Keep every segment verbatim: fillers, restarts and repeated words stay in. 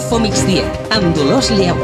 Info Migdia, amb Dolors Lleó.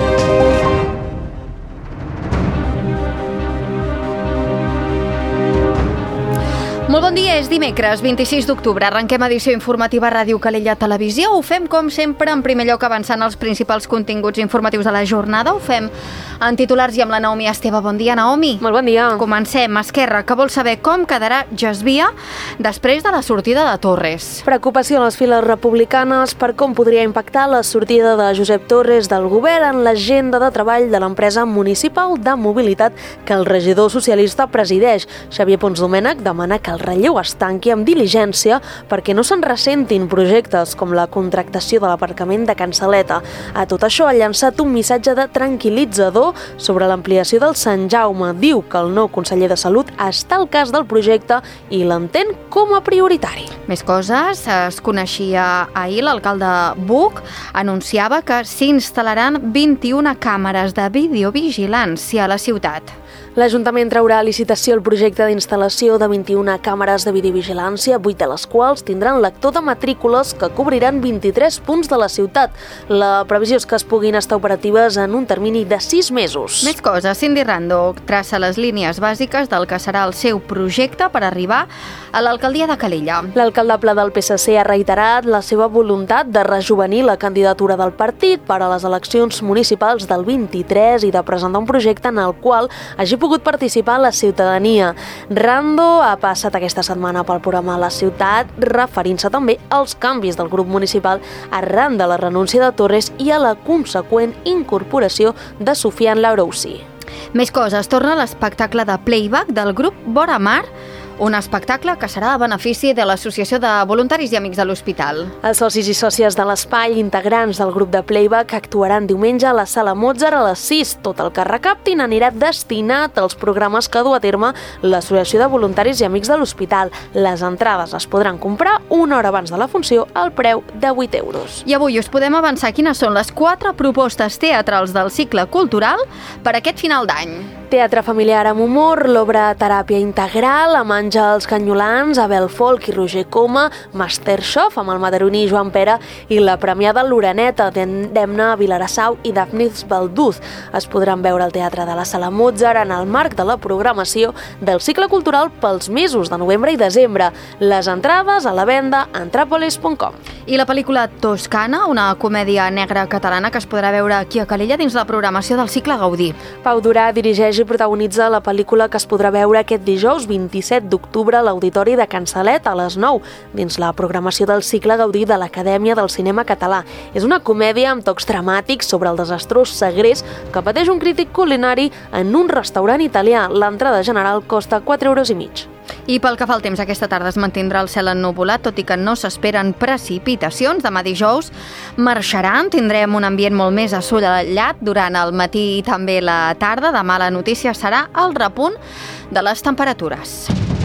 Molt bon dia, és dimecres, vint-i-sis d'octubre. Arrenquem edició informativa Ràdio Calella Televisió. Ho fem, com sempre, en primer lloc avançant els principals continguts informatius de la jornada. Ho fem en titulars i amb la Naomi Esteve. Bon dia, Naomi. Molt bon dia. Comencem. Esquerra, que vol saber com quedarà Gesvia després de la sortida de Torres. Preocupació en les files republicanes per com podria impactar la sortida de Josep Torres del govern en l'agenda de treball de l'empresa municipal de mobilitat que el regidor socialista presideix. Xavier Pons Domènech demana que el relleu es tanqui amb diligència perquè no se'n ressentin projectes com la contractació de l'aparcament de Can Saleta. A tot això ha llançat un missatge de tranquil·litzador sobre l'ampliació del Sant Jaume. Diu que el nou conseller de Salut està al cas del projecte i l'entén com a prioritari. Més coses. Es coneixia ahir l'alcalde Buch anunciava que s'instal·laran vint-i-una càmeres de videovigilància a la ciutat. L'Ajuntament traurà a licitació el projecte d'instal·lació de vint-i-una càmeres de videovigilància, vuit de les quals tindran lector de matrícules que cobriran vint-i-tres punts de la ciutat. La previsió és que es puguin estar operatives en un termini de sis mesos. Més coses. Cindy Rando traça les línies bàsiques del que serà el seu projecte per arribar a l'alcaldia de Calella. L'alcaldable del P S C ha reiterat la seva voluntat de rejovenir la candidatura del partit per a les eleccions municipals del vint-i-tres i de presentar un projecte en el qual hagi pogut participar la ciutadania. Rando ha passat aquesta setmana pel programa La Ciutat, referint-se també als canvis del grup municipal arran de la renúncia de Torres i a la conseqüent incorporació de Sofian Larouci. Més coses. Torna l'espectacle de playback del grup Vora Mar, un espectacle que serà a benefici de l'Associació de Voluntaris i Amics de l'Hospital. Els socis i sòcies de l'espai, integrants del grup de playback, actuaran diumenge a la Sala Mozart a les sis. Tot el que recaptin anirà destinat als programes que du a terme l'Associació de Voluntaris i Amics de l'Hospital. Les entrades es podran comprar una hora abans de la funció al preu de vuit euros. I avui us podem avançar quines són les quatre propostes teatrals del cicle cultural per aquest final d'any. Teatre familiar amb humor, l'obra Teràpia Integral, amb Àngels Canyolans, Abel Folk i Roger Coma, Masterchef amb el madaroní Joan Pera i la premiada L'Oreneta d'Emna Vilarassau i Dafnis Balduz. Es podran veure al Teatre de la Sala Mozart en el marc de la programació del cicle cultural pels mesos de novembre i desembre. Les entrades a la venda a antràpolis punt com. I la pel·lícula Toscana, una comèdia negra catalana que es podrà veure aquí a Calella dins la programació del cicle Gaudí. Pau Durà dirigeix i protagonitza la pel·lícula que es podrà veure aquest dijous vint-i-set d'octubre a l'Auditori de Can Saleta a les nou, dins la programació del cicle Gaudí de l'Acadèmia del Cinema Català. És una comèdia amb tocs dramàtics sobre el desastrós segrest que pateix un crític culinari en un restaurant italià. L'entrada general costa quatre euros i mig. I pel que fa al temps, aquesta tarda es mantindrà el cel ennuvolat, tot i que no s'esperen precipitacions. Demà dijous marxaran, tindrem un ambient molt més assolellat durant el matí i també la tarda. Demà la notícia serà el repunt de les temperatures.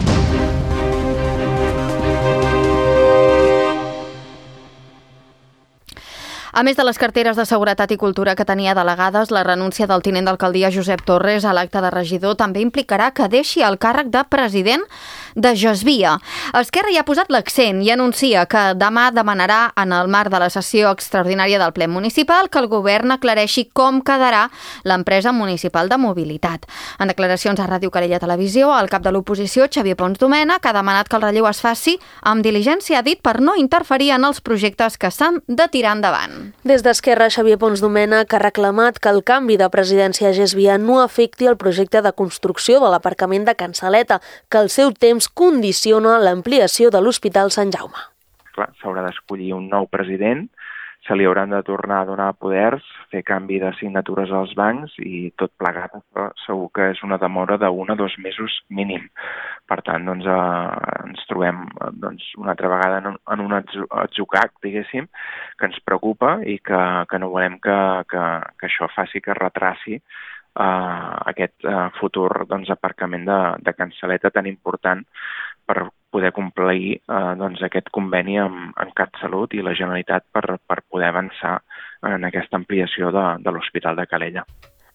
A més de les carteres de Seguretat i Cultura que tenia delegades, la renúncia del tinent d'alcaldia Josep Torres a l'acte de regidor també implicarà que deixi el càrrec de president de Gesvia. Esquerra hi ha posat l'accent i anuncia que demà demanarà, en el marc de la sessió extraordinària del ple municipal, que el govern aclareixi com quedarà l'empresa municipal de mobilitat. En declaracions a Ràdio Calella Televisió, el cap de l'oposició, Xavier Pons Domènech, ha demanat que el relleu es faci amb diligència, ha dit, per no interferir en els projectes que s'han de tirar endavant. Des d'Esquerra, Xavier Pons Domènech ha reclamat que el canvi de presidència a Gesvia no afecti el projecte de construcció de l'aparcament de Can Saleta, que al seu temps condiciona l'ampliació de l'Hospital Sant Jaume. Clar, s'haurà d'escollir un nou president, se li hauran de tornar a donar poders, fer canvi de signatures als bancs i tot plegat. Segur que és una demora d'un a dos mesos mínim. Per tant, doncs, eh, ens trobem doncs, una altra vegada en un, en un atzucac, diguéssim, que ens preocupa i que, que no volem que, que, que això faci que retraci eh, aquest eh, futur doncs, aparcament de, de Can Saleta tan important per poder complir eh, doncs, aquest conveni amb, amb CatSalut i la Generalitat per, per poder avançar en aquesta ampliació de, de l'Hospital de Calella.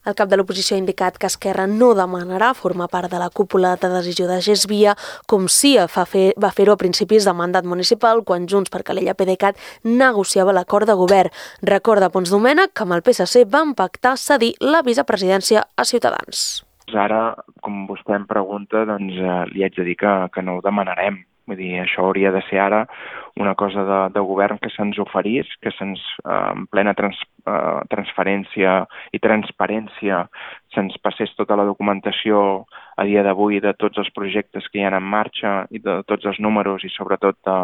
El cap de l'oposició ha indicat que Esquerra no demanarà formar part de la cúpula de decisió de GESVIA, com sí fa fer, va fer-ho a principis de mandat municipal, quan Junts per Calella PDeCAT negociava l'acord de govern. Recorda Pons Domènech que amb el P S C van pactar cedir la vicepresidència a Ciutadans. Ara, com vostè em pregunta, doncs eh, li haig de dir que, que no ho demanarem. Vull dir, això hauria de ser ara una cosa de, de govern que se'ns oferís, que se'ns, eh, en plena trans, eh, transferència i transparència, se'ns passés tota la documentació a dia d'avui de tots els projectes que hi ha en marxa i de tots els números i sobretot de,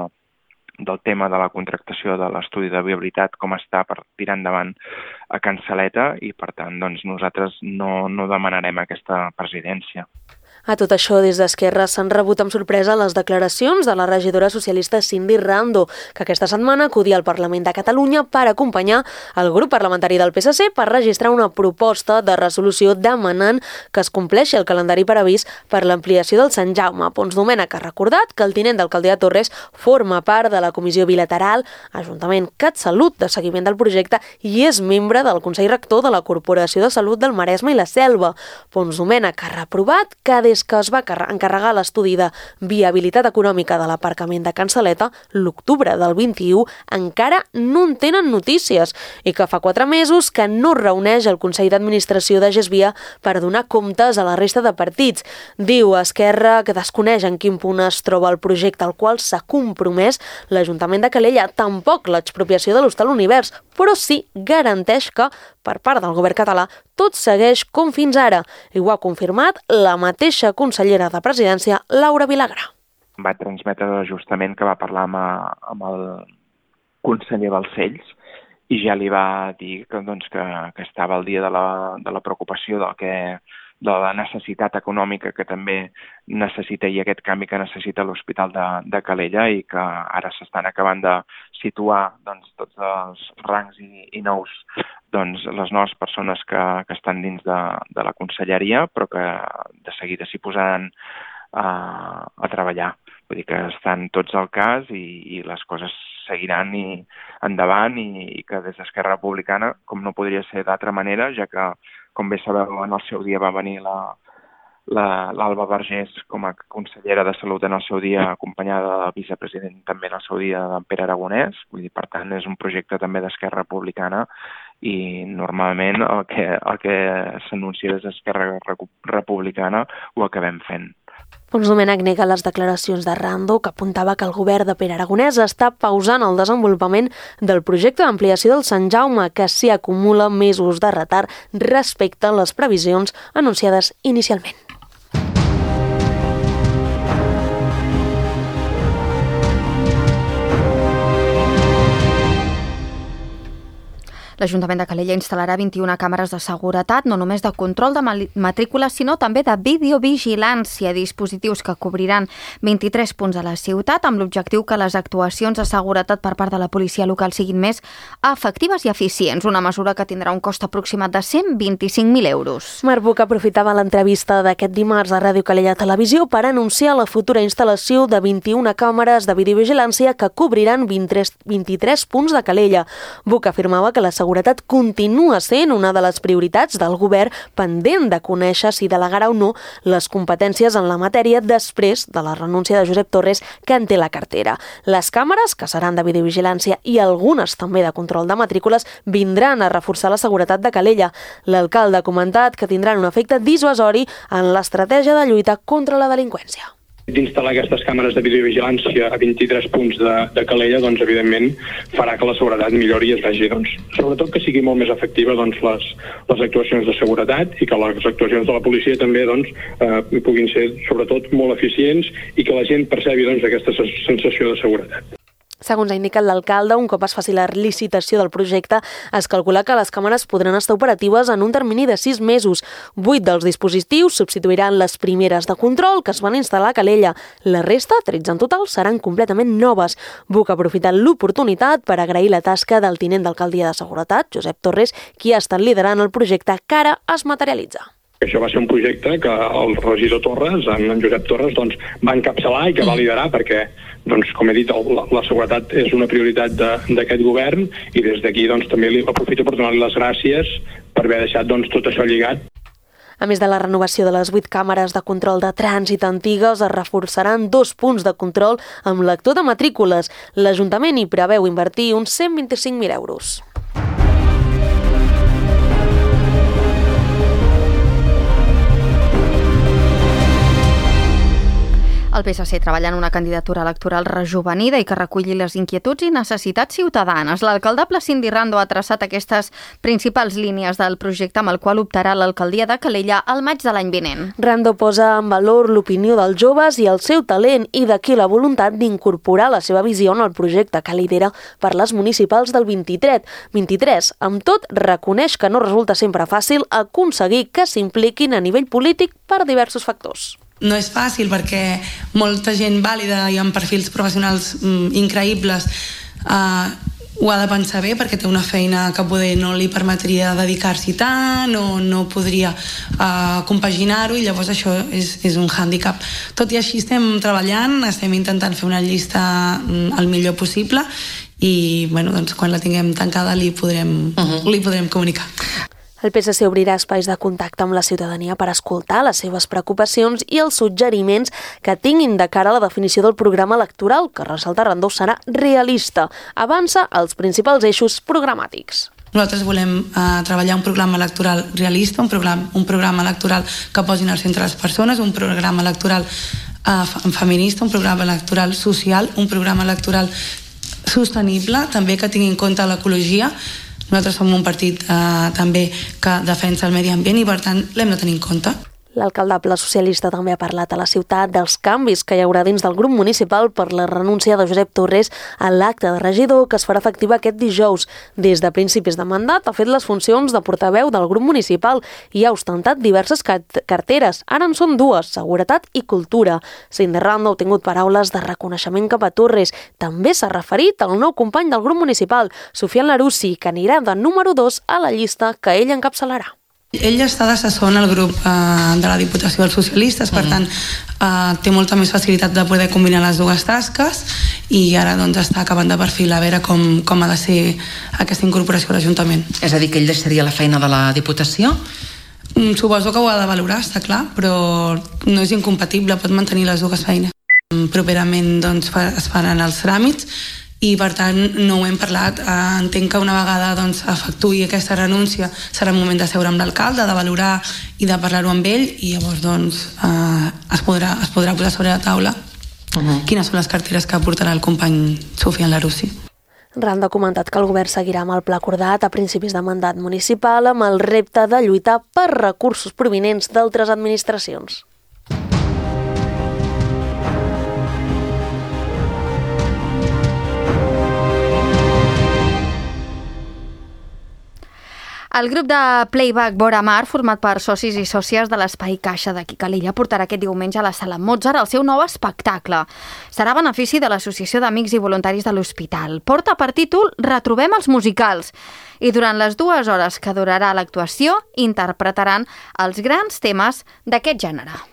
del tema de la contractació de l'estudi de viabilitat, com està per tirar endavant a Can Saleta, i per tant doncs, nosaltres no, no demanarem aquesta presidència. A tot això, des d'Esquerra s'han rebut amb sorpresa les declaracions de la regidora socialista Cindy Rando, que aquesta setmana acudia al Parlament de Catalunya per acompanyar el grup parlamentari del P S C per registrar una proposta de resolució demanant que es compleixi el calendari previst per l'ampliació del Sant Jaume. Pons Domènech ha recordat que el tinent d'alcaldia Torres forma part de la Comissió Bilateral Ajuntament CatSalut de seguiment del projecte i és membre del Consell Rector de la Corporació de Salut del Maresme i la Selva. Pons Domènech ha reprovat que des que es va encarregar l'estudi de viabilitat econòmica de l'aparcament de Can Saleta, l'octubre del vint-i-u, encara no en tenen notícies i que fa quatre mesos que no reuneix el Consell d'Administració de GESVIA per donar comptes a la resta de partits. Diu Esquerra que desconeix en quin punt es troba el projecte al qual s'ha compromès l'Ajuntament de Calella, tampoc l'expropiació de l'Hostal Univers, però sí garanteix que, per part del govern català, tot segueix com fins ara, i ho ha confirmat la mateixa consellera de Presidència, Laura Vilagrà. Va transmetre justament que va parlar amb, amb el conseller Balcells i ja li va dir que, doncs, que, que estava al dia de la, de la preocupació del que, de la necessitat econòmica que també necessita i aquest canvi que necessita l'Hospital de, de Calella, i que ara s'estan acabant de situar doncs, tots els rangs i, i nous, doncs, les noves persones que, que estan dins de, de la conselleria, però que de seguida s'hi posaran a, a treballar. Vull dir que estan tots al cas i, i les coses seguiran i endavant, i, i que des d'Esquerra Republicana, com no podria ser d'altra manera, ja que, com bé sabeu, en el seu dia va venir la l'Alba Vergés com a consellera de Salut en el seu dia, acompanyada del vicepresident també en el seu dia d'en Pere Aragonès. Vull dir, per tant, és un projecte també d'Esquerra Republicana i normalment el que, el que s'anuncia des d'Esquerra Republicana ho acabem fent. Pons Domènech nega les declaracions de Rando, que apuntava que el govern de Pere Aragonès està pausant el desenvolupament del projecte d'ampliació del Sant Jaume, que s'hi acumula mesos de retard respecte a les previsions anunciades inicialment. L'Ajuntament de Calella instal·larà vint-i-una càmeres de seguretat, no només de control de matrícula, sinó també de videovigilància, dispositius que cobriran vint-i-tres punts de la ciutat, amb l'objectiu que les actuacions de seguretat per part de la policia local siguin més efectives i eficients, una mesura que tindrà un cost aproximat de cent vint-i-cinc mil euros. Marc Buch aprofitava l'entrevista d'aquest dimarts a Ràdio Calella Televisió per anunciar la futura instal·lació de vint-i-una càmeres de videovigilància que cobriran vint-i-tres punts de Calella. Buch afirmava que la seguretat seguretat continua sent una de les prioritats del govern, pendent de conèixer si delegarà o no les competències en la matèria després de la renúncia de Josep Torres, que en té la cartera. Les càmeres, que seran de videovigilància i algunes també de control de matrícules, vindran a reforçar la seguretat de Calella. L'alcalde ha comentat que tindran un efecte dissuasori en l'estratègia de lluita contra la delinqüència. D'instal·lar aquestes càmeres de videovigilància a vint-i-tres punts de, de Calella, doncs, evidentment, farà que la seguretat millori i es vegi, doncs, sobretot que sigui molt més efectiva, doncs, les, les actuacions de seguretat i que les actuacions de la policia també, doncs, eh, puguin ser, sobretot, molt eficients i que la gent percebi, doncs, aquesta sensació de seguretat. Segons ha indicat l'alcalde, un cop es faci la licitació del projecte, es calcula que les càmeres podran estar operatives en un termini de sis mesos. Vuit dels dispositius substituiran les primeres de control que es van instal·lar a Calella. La resta, tretze en total, seran completament noves. Buch ha aprofitat l'oportunitat per agrair la tasca del tinent d'alcaldia de Seguretat, Josep Torres, qui ha estat liderant el projecte que ara es materialitza. Això va ser un projecte que el regidor Torres, en Josep Torres, doncs, va encapçalar i que va liderar perquè, doncs, com he dit, la, la seguretat és una prioritat d'aquest govern i des d'aquí doncs, també li aprofito per donar-li les gràcies per haver deixat doncs, tot això lligat. A més de la renovació de les vuit càmeres de control de trànsit antigues, es reforçaran dos punts de control amb lector de matrícules. L'Ajuntament hi preveu invertir uns cent vint-i-cinc mil euros. El P S C treballa en una candidatura electoral rejuvenida i que reculli les inquietuds i necessitats ciutadanes. L'alcaldable Cindy Rando ha traçat aquestes principals línies del projecte amb el qual optarà l'alcaldia de Calella al maig de l'any vinent. Rando posa en valor l'opinió dels joves i el seu talent i d'aquí la voluntat d'incorporar la seva visió en el projecte que lidera per les municipals del vint-i-tres. vint-i-tres. Amb tot, reconeix que no resulta sempre fàcil aconseguir que s'impliquin a nivell polític per diversos factors. No és fàcil perquè molta gent vàlida i amb perfils professionals mm, increïbles eh, ho ha de pensar bé perquè té una feina que poder no li permetria dedicar-s'hi tant o no podria eh, compaginar-ho i llavors això és, és un hàndicap. Tot i així estem treballant, estem intentant fer una llista mm, el millor possible i bueno, doncs, quan la tinguem tancada li podrem, uh-huh. li podrem comunicar. El P S C obrirà espais de contacte amb la ciutadania per escoltar les seves preocupacions i els suggeriments que tinguin de cara a la definició del programa electoral, que ressalta Rando serà realista. Avança els principals eixos programàtics. Nosaltres volem eh, treballar un programa electoral realista, un programa, un programa electoral que posi en el centre les persones, un programa electoral eh, feminista, un programa electoral social, un programa electoral sostenible, també que tingui en compte l'ecologia. Nosaltres som un partit eh, també que defensa el medi ambient i per tant l'hem de tenir en compte. L'alcaldable socialista també ha parlat a la ciutat dels canvis que hi haurà dins del grup municipal per la renúncia de Josep Torres a l'acte de regidor que es farà efectiva aquest dijous. Des de principis de mandat ha fet les funcions de portaveu del grup municipal i ha ostentat diverses carteres. Ara en són dues, seguretat i cultura. Cindy Rando ha obtingut paraules de reconeixement cap a Torres. També s'ha referit al nou company del grup municipal, Sofian Larussi, que anirà de número dos a la llista que ell encapçalarà. Ell està d'assessor en el grup eh, de la Diputació dels Socialistes, per tant eh, té molta més facilitat de poder combinar les dues tasques i ara doncs, està acabant de perfilar a veure com, com ha de ser aquesta incorporació a l'Ajuntament. És a dir, que ell deixaria la feina de la Diputació? Mm, suposo que ho ha de valorar, està clar, però no és incompatible, pot mantenir les dues feines. Properament doncs, fa, es faran els tràmits i per tant no ho hem parlat. Entenc que una vegada doncs, efectuï aquesta renúncia serà un moment de seure amb l'alcalde, de valorar i de parlar-ho amb ell i llavors doncs, eh, es, podrà, es podrà posar sobre la taula uh-huh. quines són les carteres que portarà el company Sofian Larussi. Rando ha comentat que el govern seguirà amb el pla acordat a principis de mandat municipal amb el repte de lluitar per recursos provinents d'altres administracions. El grup de playback Vora Mar, format per socis i sòcies de l'Espai Caixa d'aquí Calella, portarà aquest diumenge a la Sala Mozart el seu nou espectacle. Serà a benefici de l'Associació d'Amics i Voluntaris de l'Hospital. Porta per títol Retrobem els musicals. I durant les dues hores que durarà l'actuació, interpretaran els grans temes d'aquest gènere.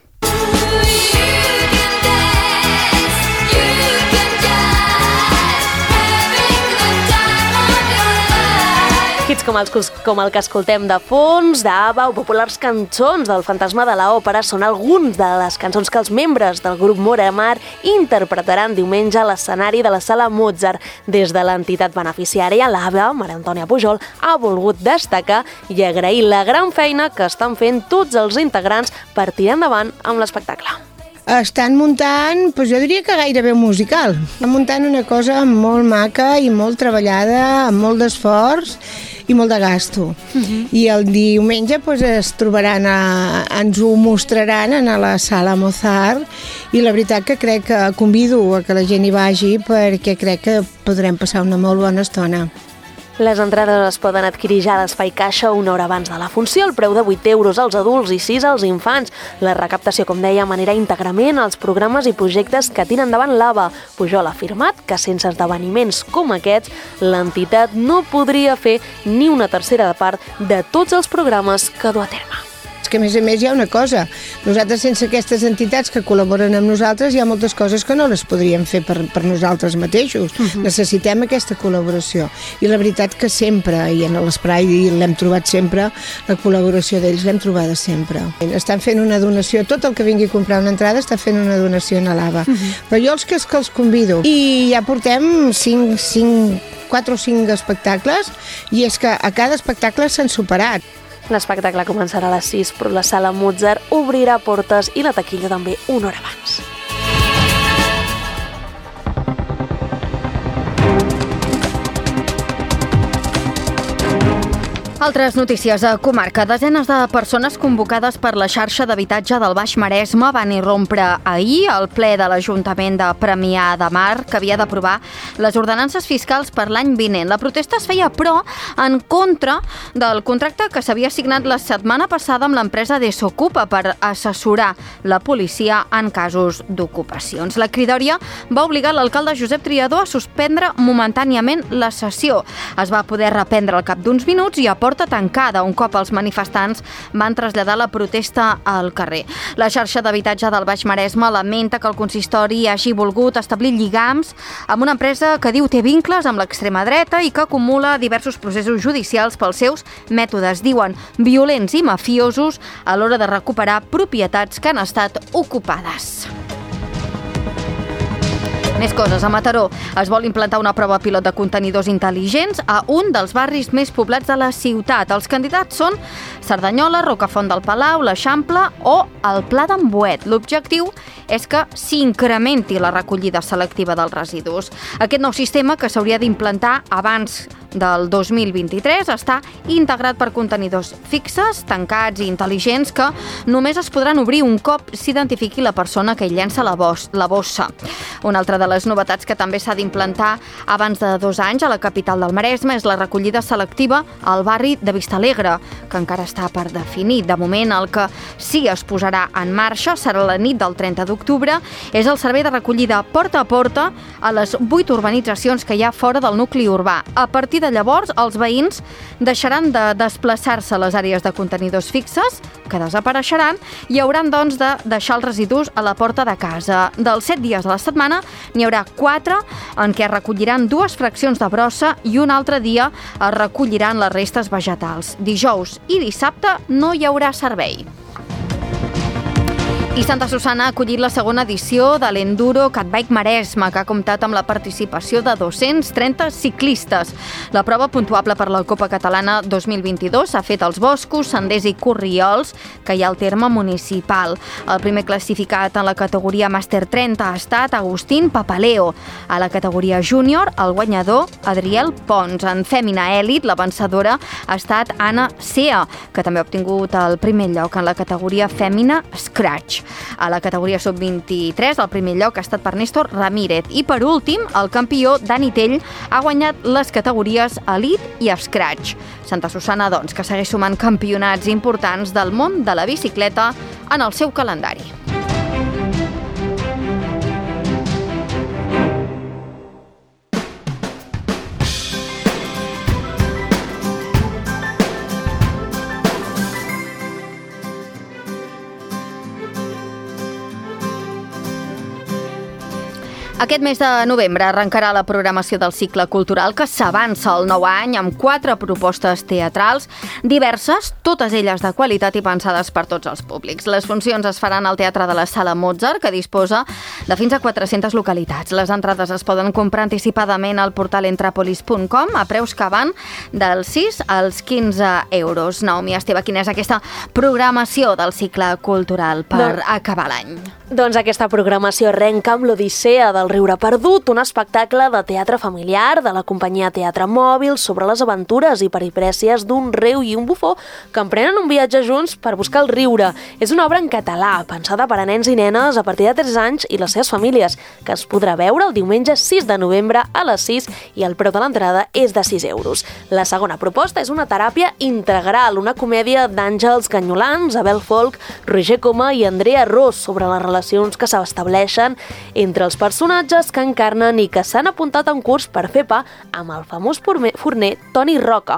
Hits com, els, com el que escoltem de fons, d'Ava o populars cançons del Fantasma de l'Òpera són alguns de les cançons que els membres del grup Vora Mar interpretaran diumenge a l'escenari de la Sala Mozart. Des de l'entitat beneficiària, l'Ava, Maria Antònia Pujol, ha volgut destacar i agrair la gran feina que estan fent tots els integrants per tirar endavant amb l'espectacle. Estan muntant, doncs jo diria que gairebé un musical. Estan muntant una cosa molt maca i molt treballada, amb molt d'esforç i molt de gasto. Uh-huh. I el diumenge doncs, es trobaran, a, ens ho mostraran a la Sala Mozart i la veritat que crec que convido a que la gent hi vagi perquè crec que podrem passar una molt bona estona. Les entrades es poden adquirir ja a l'Espai Caixa una hora abans de la funció, el preu de vuit euros als adults i sis als infants. La recaptació, com dèiem, anirà íntegrament als programes i projectes que tira endavant l'Ava. Pujol ha afirmat que sense esdeveniments com aquests, l'entitat no podria fer ni una tercera part de tots els programes que du a terme. És que, a més a més, hi ha una cosa. Nosaltres, sense aquestes entitats que col·laboren amb nosaltres, hi ha moltes coses que no les podríem fer per, per nosaltres mateixos. Uh-huh. Necessitem aquesta col·laboració. I la veritat que sempre, i en l'Espai l'hem trobat sempre, la col·laboració d'ells l'hem trobada sempre. Estan fent una donació, tot el que vingui a comprar una entrada està fent una donació a l'A B A. Uh-huh. Però jo els que, que els convido. I ja portem cinc, cinc, quatre o cinc espectacles, i és que a cada espectacle s'han superat. L'espectacle començarà a les sis, però la sala Mozart obrirà portes i la taquilla també una hora abans. Altres notícies a comarca. Desenes de persones convocades per la xarxa d'habitatge del Baix Maresme van irrompre ahir al ple de l'Ajuntament de Premià de Mar, que havia d'aprovar les ordenances fiscals per l'any vinent. La protesta es feia, però, en contra del contracte que s'havia signat la setmana passada amb l'empresa Desocupa per assessorar la policia en casos d'ocupacions. La cridòria va obligar l'alcalde Josep Triadó a suspendre momentàniament la sessió. Es va poder reprendre al cap d'uns minuts i a porta tancada, un cop els manifestants van traslladar la protesta al carrer. La xarxa d'habitatge del Baix Maresme lamenta que el consistori hagi volgut establir lligams amb una empresa que diu té vincles amb l'extrema dreta i que acumula diversos processos judicials pels seus mètodes, diuen, violents i mafiosos a l'hora de recuperar propietats que han estat ocupades. Més coses. A Mataró es vol implantar una prova pilot de contenidors intel·ligents a un dels barris més poblats de la ciutat. Els candidats són Cerdanyola, Rocafont del Palau, l'Eixample o el Pla d'en Boet. L'objectiu és que s'incrementi la recollida selectiva dels residus. Aquest nou sistema, que s'hauria d'implantar abans del dos mil vint-i-tres, està integrat per contenidors fixes, tancats i intel·ligents que només es podran obrir un cop s'identifiqui la persona que hi llença la, bos- la bossa. Una altra de les novetats que també s'ha d'implantar abans de dos anys a la capital del Maresme és la recollida selectiva al barri de Vistalegre, que encara està per definir. De moment, el que sí es posarà en marxa serà la nit del trenta d'octubre, és el servei de recollida porta a porta a les vuit urbanitzacions que hi ha fora del nucli urbà. A partir de llavors, els veïns deixaran de desplaçar-se a les àrees de contenidors fixes, que desapareixeran, i hauran, doncs, de deixar els residus a la porta de casa. Dels set dies de la setmana, n'hi haurà quatre en què es recolliran dues fraccions de brossa i un altre dia es recolliran les restes vegetals. Dijous i dissabte no hi haurà servei. I Santa Susanna ha acollit la segona edició de l'Enduro Catbike Maresme, que ha comptat amb la participació de dos-cents trenta ciclistes. La prova puntuable per la Copa Catalana dos mil vint-i-dos s'ha fet als boscos, senders i corriols que hi ha al terme municipal. El primer classificat en la categoria Màster trenta ha estat Agustín Papaleo. A la categoria júnior, el guanyador, Adriel Pons. En fèmina èlit, la vencedora ha estat Anna Sea, que també ha obtingut el primer lloc en la categoria fèmina Scratch. A la categoria sub vint-i-tres, el primer lloc ha estat per Néstor Ramírez. I per últim, el campió Dani Tell ha guanyat les categories Elite i Scratch. Santa Susanna, doncs, que segueix sumant campionats importants del món de la bicicleta en el seu calendari. Aquest mes de novembre arrencarà la programació del cicle cultural que s'avança al nou any amb quatre propostes teatrals diverses, totes elles de qualitat i pensades per tots els públics. Les funcions es faran al Teatre de la Sala Mozart, que disposa de fins a quatre-centes localitats. Les entrades es poden comprar anticipadament al portal entrapolis punt com a preus que van dels sis als quinze euros. Naomi Esteve, quina és aquesta programació del cicle cultural per no. acabar l'any? Doncs aquesta programació arrenca amb l'Odissea del Riure Perdut, un espectacle de teatre familiar de la companyia Teatre Mòbil sobre les aventures i peripècies d'un reu i un bufó que emprenen un viatge junts per buscar el riure. És una obra en català, pensada per a nens i nenes a partir de tres anys i les seves famílies, que es podrà veure el diumenge sis de novembre a les sis i el preu de l'entrada és de sis euros. La segona proposta és una teràpia integral, una comèdia d'Àngels Ganyolans, Abel Folk, Roger Coma i Andrea Ros sobre les relacions que s'estableixen entre els personatges que encarnen i que s'han apuntat a un curs per fer pa amb el famós forner Toni Roca.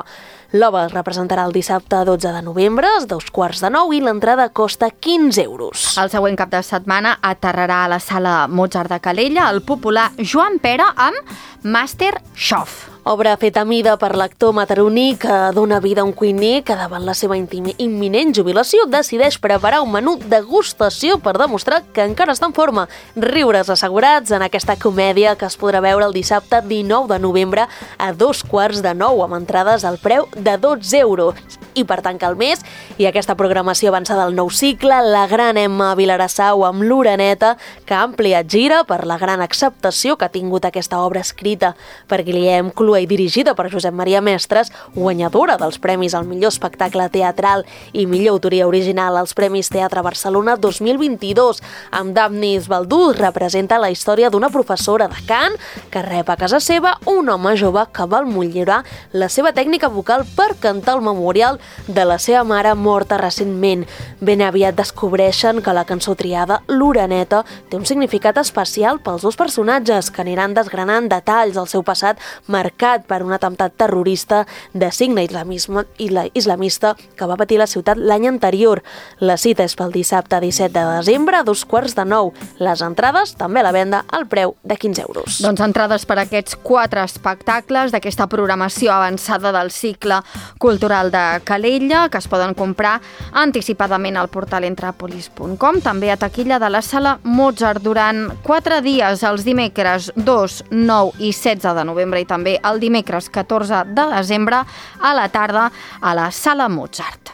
L'obra es representarà el dissabte dotze de novembre, a dos quarts de nou, i l'entrada costa quinze euros. El següent cap de setmana aterrarà a la sala Mozart de Calella el popular Joan Pera amb Master Chef. Obra feta a mida per l'actor mataroní que dona vida a un cuiner que davant la seva imminent jubilació decideix preparar un menú degustació per demostrar que encara està en forma. Riures assegurats en aquesta comèdia que es podrà veure el dissabte dinou de novembre a dos quarts de nou amb entrades al preu de dotze euros. I per tancar el mes i aquesta programació avançada del nou cicle, la gran Emma Vilarassau amb l'Oreneta, que ha ampliat gira per la gran acceptació que ha tingut aquesta obra escrita per Guillem Clua i dirigida per Josep Maria Mestres, guanyadora dels premis al millor espectacle teatral i millor autoria original als Premis Teatre Barcelona dos mil vint-i-dos. Amb Dafnis Baldús representa la història d'una professora de cant que rep a casa seva un home jove que vol millorar la seva tècnica vocal per cantar el memorial de la seva mare morta recentment. Ben aviat descobreixen que la cançó triada, l'Oreneta, té un significat especial pels dos personatges que aniran desgranant detalls del seu passat marcat per un atemptat terrorista de signe islamisme, islamista que va patir la ciutat l'any anterior. La cita és pel dissabte disset de desembre a dos quarts de nou. Les entrades també a la venda al preu de quinze euros. Doncs entrades per a aquests quatre espectacles d'aquesta programació avançada del cicle cultural de Calella, que es poden comprar anticipadament al portal entrapolis punt com, també a taquilla de la sala Mozart durant quatre dies, els dimecres dos, nou i setze de novembre i també el dimecres catorze de desembre a la tarda a la sala Mozart.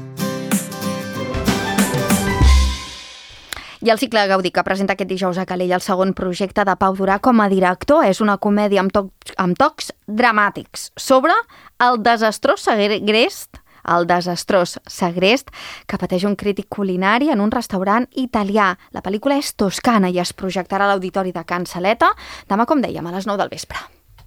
I el cicle Gaudí, que presenta aquest dijous a Calella el segon projecte de Pau Durà com a director, és una comèdia amb, tocs, amb tocs dramàtics sobre el desastrós segrest el desastrós segrest que pateix un crític culinari en un restaurant italià. La pel·lícula és Toscana i es projectarà a l'Auditori de Can Saleta demà, com dèiem, a les nou del vespre.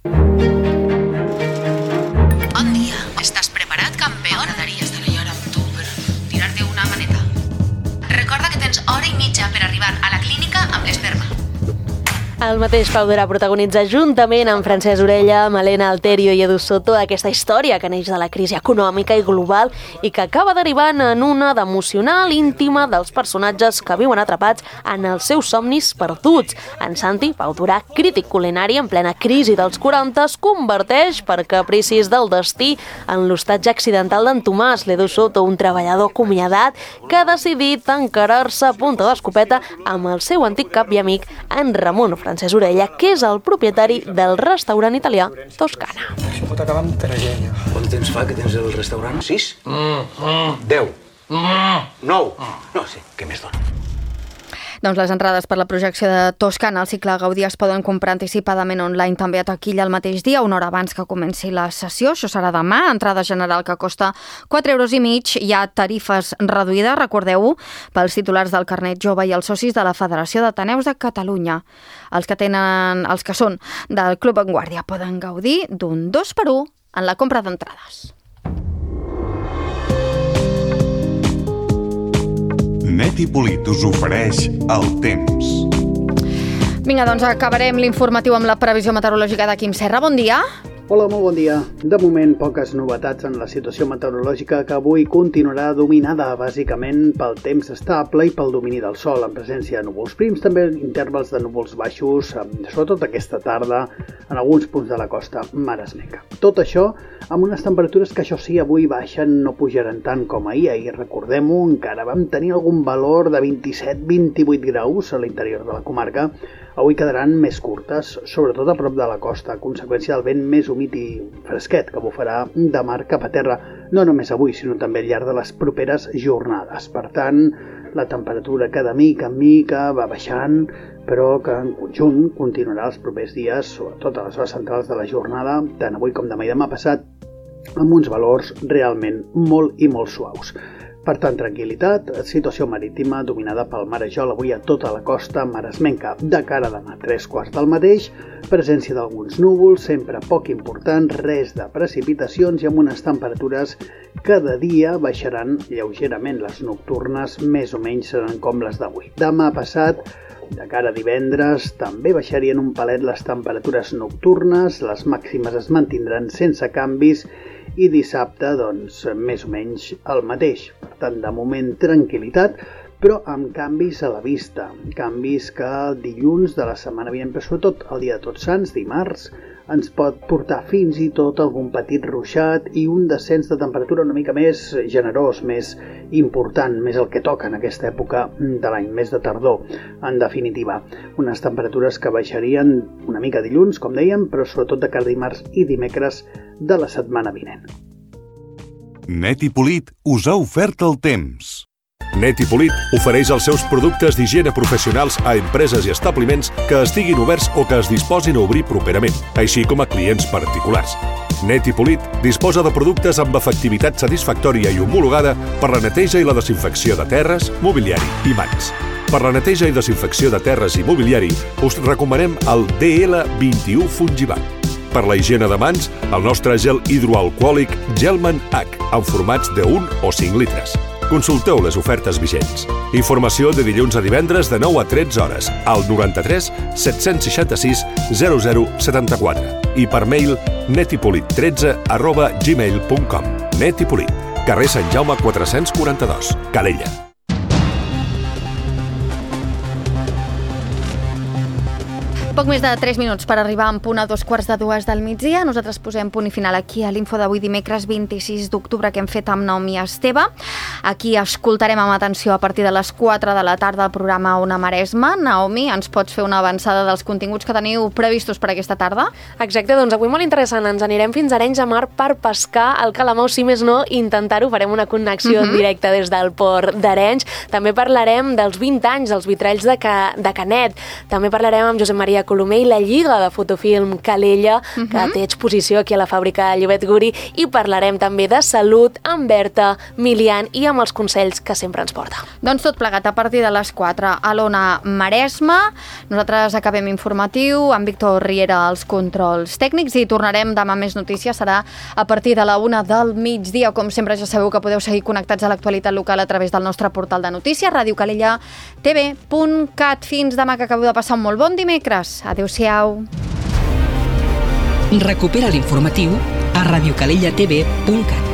Bon dia. ¿Estás preparat, campeón? M'agradaria estar allà amb tu per tirar-te una maneta. Recorda que tens hora i mitja per arribar a la clínica amb l'esperma. El mateix Pau Durà protagonitza juntament amb Francesc Orella, Malena Alterio i Edu Soto aquesta història que neix de la crisi econòmica i global i que acaba derivant en una d'emocional íntima dels personatges que viuen atrapats en els seus somnis perduts. En Santi, Pau Durà, crític culinari en plena crisi dels quaranta, es converteix per capricis del destí en l'hostatge accidental d'en Tomàs, l'Edu Soto, un treballador acomiadat que ha decidit encarar-se a punta d'escopeta amb el seu antic cap i amic, en Ramon Francesc Orella, que és el propietari del restaurant italià Toscana. Això pot acabar amb tragèdia. Quant temps fa que tens el restaurant? Sis? Mm, mm. Deu? Mm. Nou? Mm. No sé, què més dona? Doncs les entrades per la projecció de Toscana al cicle Gaudí es poden comprar anticipadament online també a taquilla el mateix dia, una hora abans que comenci la sessió. Això serà demà, entrada general que costa quatre euros i mig. Hi ha tarifes reduïdes, recordeu-ho, pels titulars del carnet jove i els socis de la Federació d'Ateneus de Catalunya. Els que tenen, els que són del Club Vanguardia poden gaudir d'un dos per u en la compra d'entrades. Neti Polit us ofereix el temps. Vinga, doncs acabarem l'informatiu amb la previsió meteorològica de Quim Serra. Bon dia. Hola, molt bon dia. De moment, poques novetats en la situació meteorològica que avui continuarà dominada bàsicament pel temps estable i pel domini del sol, en presència de núvols prims, també intervals de núvols baixos, sobretot aquesta tarda, en alguns punts de la costa maresmenca. Tot això amb unes temperatures que, això sí, avui baixen, no pujaran tant com ahir. Ahir, recordem-ho, encara vam tenir algun valor de vint-i-set vint-i-vuit graus a l'interior de la comarca. Avui quedaran més curtes, sobretot a prop de la costa, a conseqüència del vent més humit i fresquet que bufarà de mar cap a terra, no només avui, sinó també al llarg de les properes jornades. Per tant, la temperatura que de mica en mica va baixant, però que en conjunt continuarà els propers dies, sobretot a les hores centrals de la jornada, tant avui com demà i demà passat, amb uns valors realment molt i molt suaus. Per tant, tranquil·litat, situació marítima dominada pel marejol avui a tota la costa maresmenca. De cara a demà, tres quarts del mateix, presència d'alguns núvols, sempre poc important, res de precipitacions i amb unes temperatures que de dia baixaran lleugerament. Les nocturnes més o menys seran com les d'avui. Demà passat, de cara a divendres, també baixarien un palet les temperatures nocturnes, les màximes es mantindran sense canvis i dissabte, doncs, més o menys el mateix. Per tant, de moment, tranquil·litat, però amb canvis a la vista. Canvis que el dilluns de la setmana vinent, però sobretot el dia de Tots Sants, dimarts, ens pot portar fins i tot algun petit ruixat i un descens de temperatura una mica més generós, més important, més el que toca en aquesta època de l'any, més de tardor, en definitiva. Unes temperatures que baixarien una mica dilluns, com dèiem, però sobretot de cara dimarts i dimecres de la setmana vinent. Net i Polit us ha ofert el temps. Net i Polit ofereix els seus productes d'higiene professionals a empreses i establiments que estiguin oberts o que es disposin a obrir properament, així com a clients particulars. Net i Polit disposa de productes amb efectivitat satisfactòria i homologada per la neteja i la desinfecció de terres, mobiliari i mans. Per la neteja i desinfecció de terres i mobiliari us recomanem el D L vint-i-u Fungivac. Per la higiene de mans, el nostre gel hidroalcohòlic Gelman H, en formats de un o cinc litres. Consulteu les ofertes vigents. Informació de dilluns a divendres de nou a tretze hores al noranta-tres set-cents seixanta-sis zero zero setanta-quatre i per mail netipolit tretze arroba gmail punt com. Net i Polit, carrer Sant Jaume quatre-cents quaranta-dos, Calella. Poc més de tres minuts per arribar en punt a dos quarts de dues del migdia. Nosaltres posem punt i final aquí a l'info d'avui dimecres vint-i-sis d'octubre que hem fet amb Naomi Esteve. Aquí escoltarem amb atenció a partir de les quatre de la tarda el programa Ona Maresma. Naomi, ens pots fer una avançada dels continguts que teniu previstos per aquesta tarda? Exacte, doncs avui molt interessant. Ens anirem fins a Arenys de Mar per pescar el calamar, si més no, intentar-ho. Farem una connexió uh-huh. directa des del port d'Arenys. També parlarem dels vint anys, els vitralls de, Ca... de Canet. També parlarem amb Josep Maria Colomer i la Lliga de Fotofilm Calella, uh-huh. que té exposició aquí a la fàbrica Llobet Guri, i parlarem també de salut amb Berta Milian i amb els consells que sempre ens porta. Doncs tot plegat a partir de les quatre a l'Ona Maresma. Nosaltres acabem informatiu amb Víctor Riera als controls tècnics i tornarem demà més notícies. Serà a partir de la una del migdia. Com sempre ja sabeu que podeu seguir connectats a l'actualitat local a través del nostre portal de notícies, ràdio calella t v punt cat. Fins demà, que acabeu de passar un molt bon dimecres. Adéu-siau. Recupera l'informatiu a radiocalella t v punt cat.